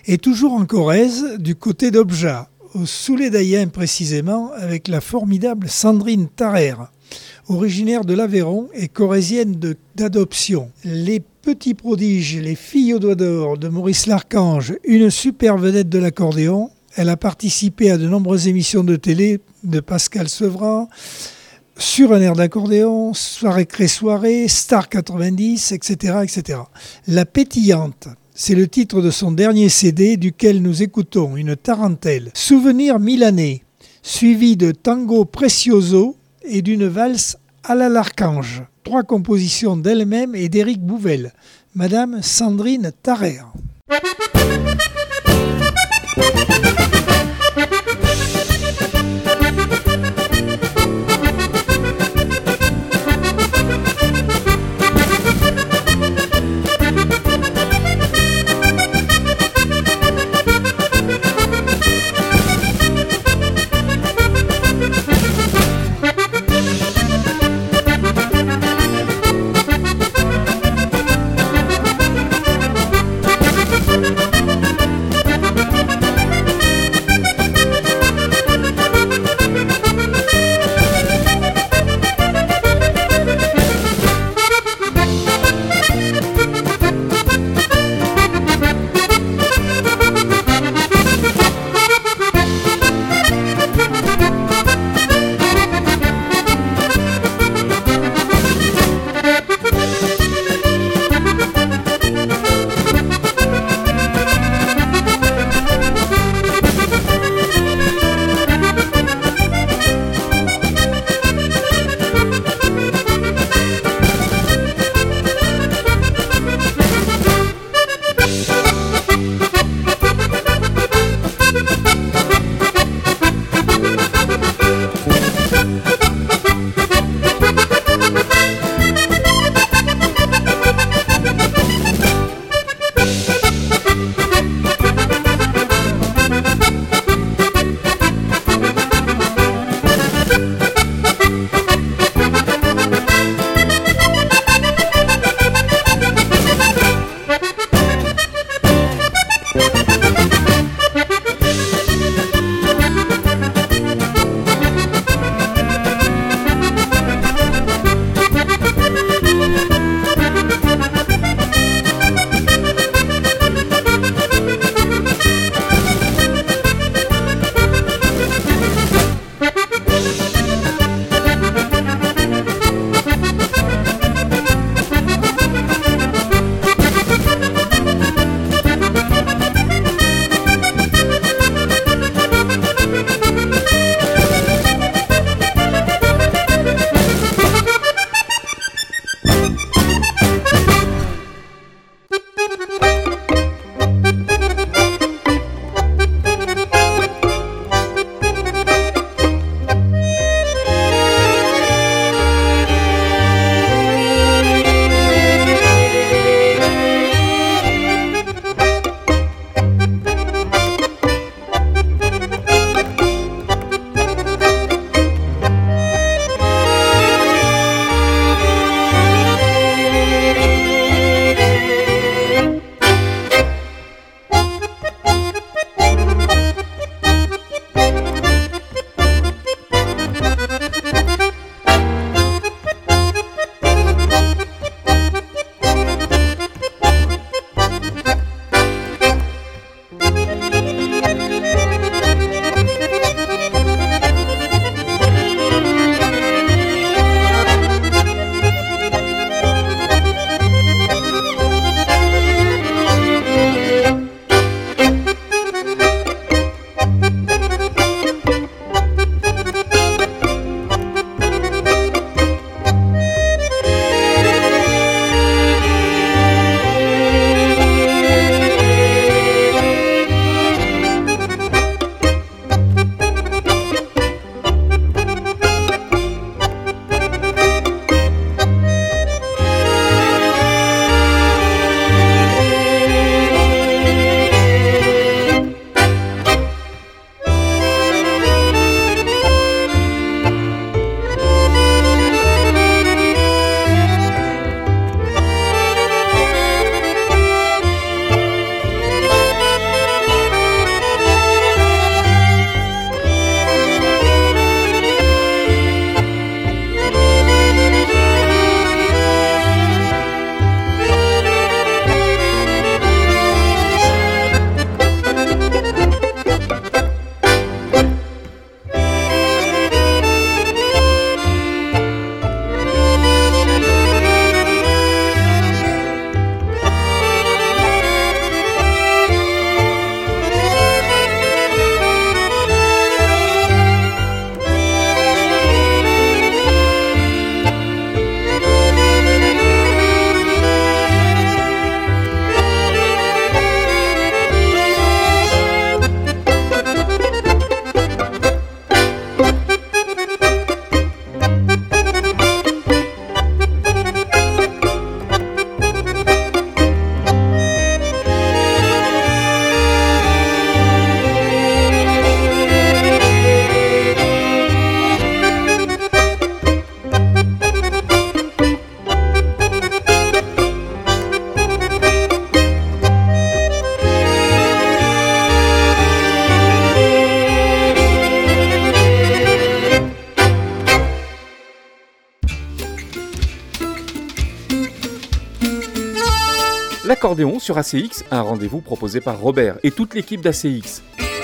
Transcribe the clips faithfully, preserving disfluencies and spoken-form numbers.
Et toujours en Corrèze, du côté d'Obja, au Soulé-d'Ayen précisément, avec la formidable Sandrine Tarrer, originaire de l'Aveyron et corrézienne de, d'adoption. Les petits prodiges, les filles aux doigts d'or de Maurice Larchange, une super vedette de l'accordéon. Elle a participé à de nombreuses émissions de télé de Pascal Sevran, sur un air d'accordéon, Soirée Cré Soirée, Star quatre-vingt-dix, et cetera, et cetera. La Pétillante, c'est le titre de son dernier C D duquel nous écoutons une tarentelle. Souvenir milanais, suivi de Tango Precioso et d'une valse à la Larchange. Trois compositions d'elle-même et d'Éric Bouvel. Madame Sandrine Tarrer. Thank you. l'accordéon sur A C X, un rendez-vous proposé par Robert et toute l'équipe d'A C X.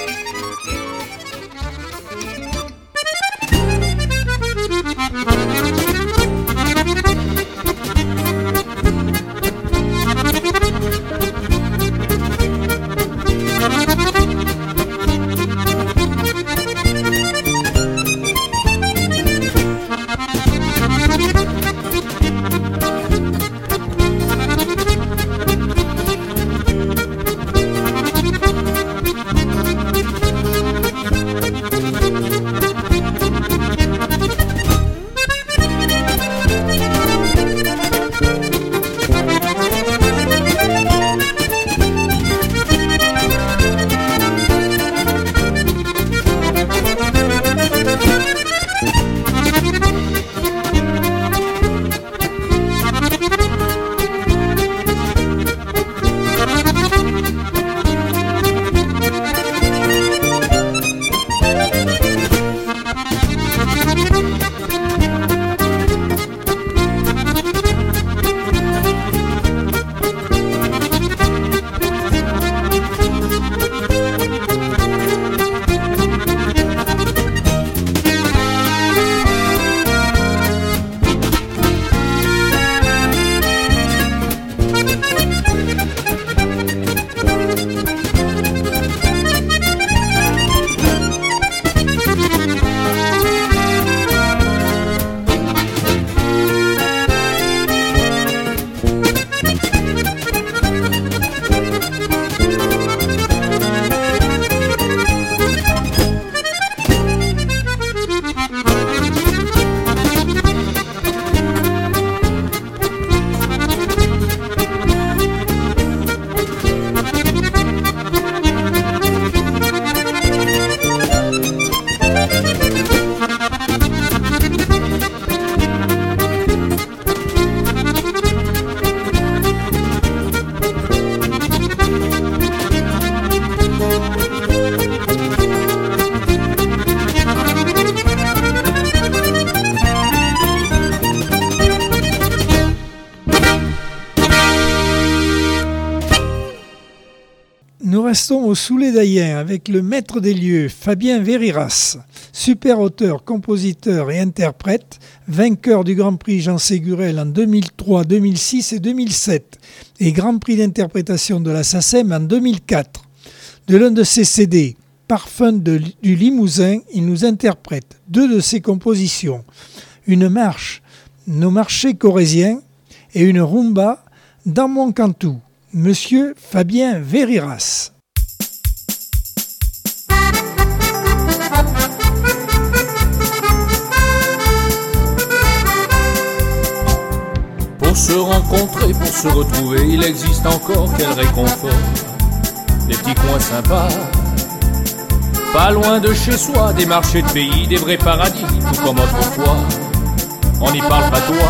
Nous restons au Soulédaïen avec le maître des lieux, Fabien Veriras, super auteur, compositeur et interprète, vainqueur du Grand Prix Jean Ségurel en deux mille trois, deux mille six et deux mille sept et Grand Prix d'interprétation de la SACEM en deux mille quatre. De l'un de ses C D, Parfum de, du Limousin, il nous interprète deux de ses compositions, une marche, Nos marchés corésiens, et une rumba, Dans mon cantou. Monsieur Fabien Veriras. Pour se rencontrer, pour se retrouver, il existe encore quel réconfort. Des petits coins sympas, pas loin de chez soi, des marchés de pays, des vrais paradis, tout comme autrefois. On n'y parle pas toi.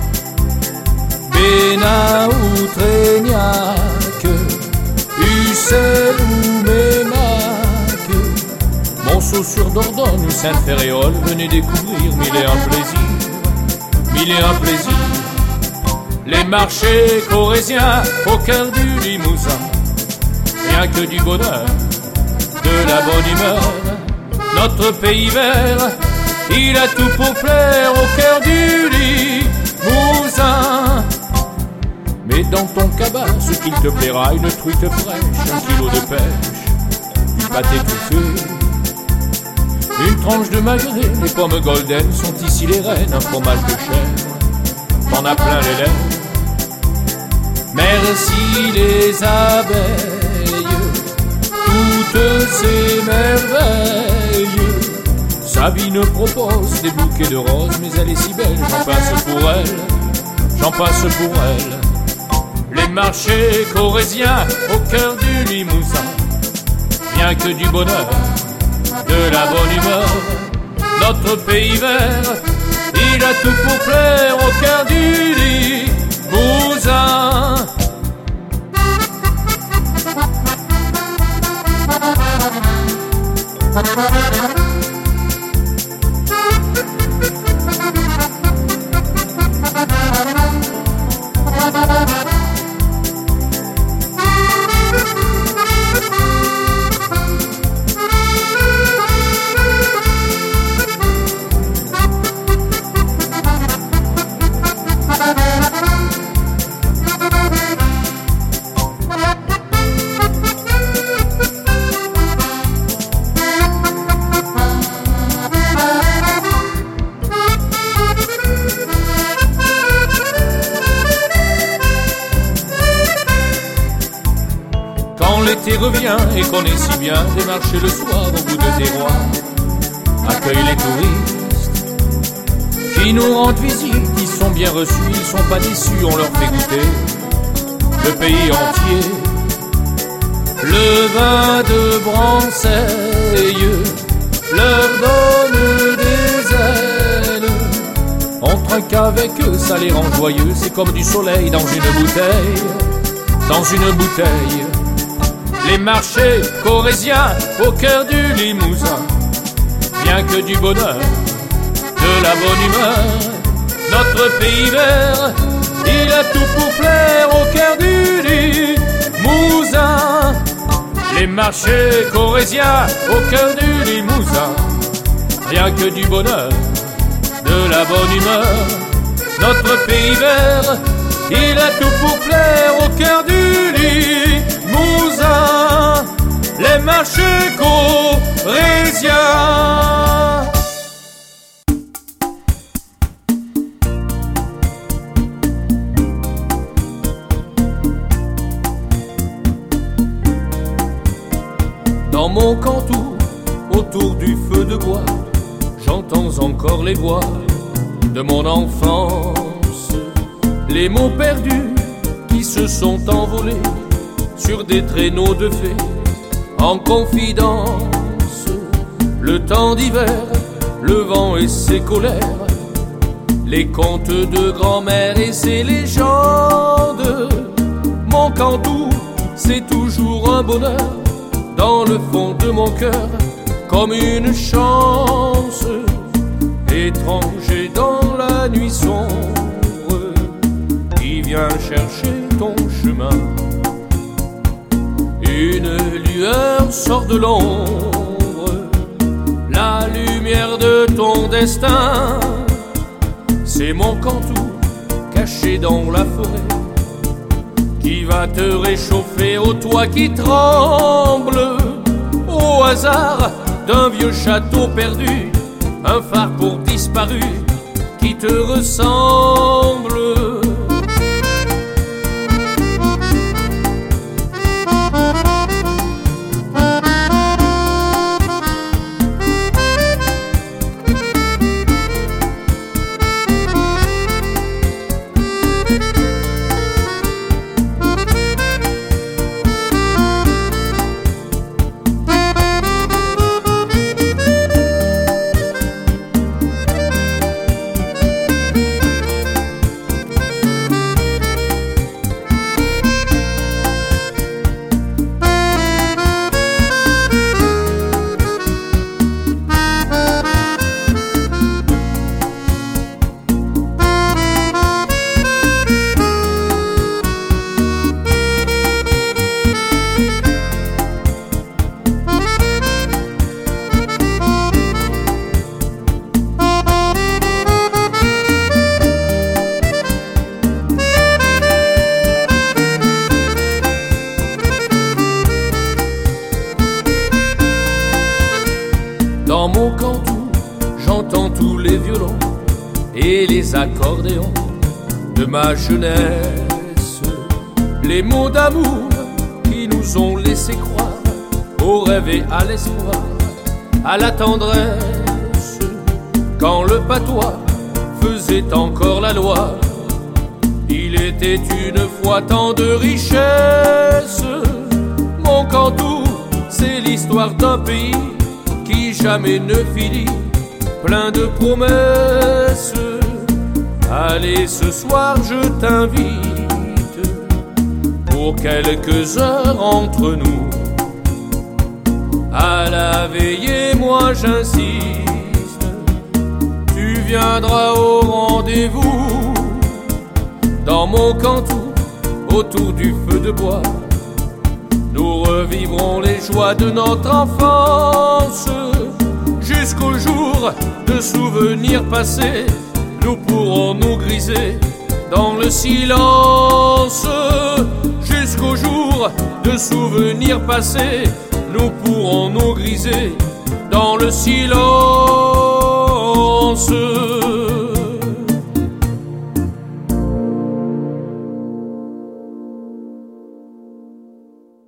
Bénin ou Trégnac, Ussel ou Mémac, Monceau sur Dordogne ou Sainte-Féréole, venez découvrir mille et un plaisirs, mille et un plaisirs. Les marchés corésiens au cœur du Limousin, rien que du bonheur, de la bonne humeur. Notre pays vert, il a tout pour plaire au cœur du Limousin. Mais dans ton cabas, ce qu'il te plaira, une truite fraîche, un kilo de pêche, du pâté touffu, une tranche de magret, les pommes golden sont ici les reines, un fromage de chèvre, t'en as plein les lèvres. Merci les abeilles, toutes ces merveilles. Sabine propose des bouquets de roses, mais elle est si belle, j'en passe pour elle, j'en passe pour elle. Les marchés corésiens au cœur du Limousin, rien que du bonheur, de la bonne humeur. Notre pays vert, il a tout pour plaire au cœur du Limousin. et connaît si bien des marchés le soir au bout de terroir, accueille les touristes qui nous rendent visite. Ils sont bien reçus, ils sont pas déçus, on leur fait goûter le pays entier. Le vin de Branceille leur donne des ailes. On trinque avec eux, ça les rend joyeux. C'est comme du soleil dans une bouteille, dans une bouteille. Les marchés corésiens au cœur du Limousin, bien que du bonheur, de la bonne humeur. Notre pays vert, il a tout pour plaire au cœur du Limousin. Les marchés corésiens au cœur du Limousin, rien que du bonheur, de la bonne humeur. Notre pays vert, il a tout pour plaire au cœur du Limousin. Les marchés corésiens. Dans mon cantou, autour du feu de bois, j'entends encore les voix de mon enfance. Les mots perdus qui se sont envolés sur des traîneaux de fées en confidence. Le temps d'hiver, le vent et ses colères, les contes de grand-mère et ses légendes. Mon cantou, c'est toujours un bonheur dans le fond de mon cœur, comme une chance. Étranger dans la nuit sombre, qui vient chercher ton chemin. Une lueur sort de l'ombre, la lumière de ton destin. C'est mon cantou caché dans la forêt, qui va te réchauffer au toit qui tremble. Au hasard d'un vieux château perdu, un phare pour disparu qui te ressemble. Dans mon cantou, j'entends tous les violons et les accordéons de ma jeunesse. Les mots d'amour qui nous ont laissé croire au rêve et à l'espoir, à la tendresse. Quand le patois faisait encore la loi, il était une fois tant de richesse. Mon cantou, c'est l'histoire d'un pays qui jamais ne finit, plein de promesses. Allez, ce soir je t'invite pour quelques heures entre nous. À la veillée, moi j'insiste, tu viendras au rendez-vous. Dans mon cantou, autour du feu de bois, nous revivrons les joies de notre enfance. Jusqu'au jour de souvenirs passés, nous pourrons nous griser dans le silence. Jusqu'au jour de souvenirs passés, nous pourrons nous griser dans le silence.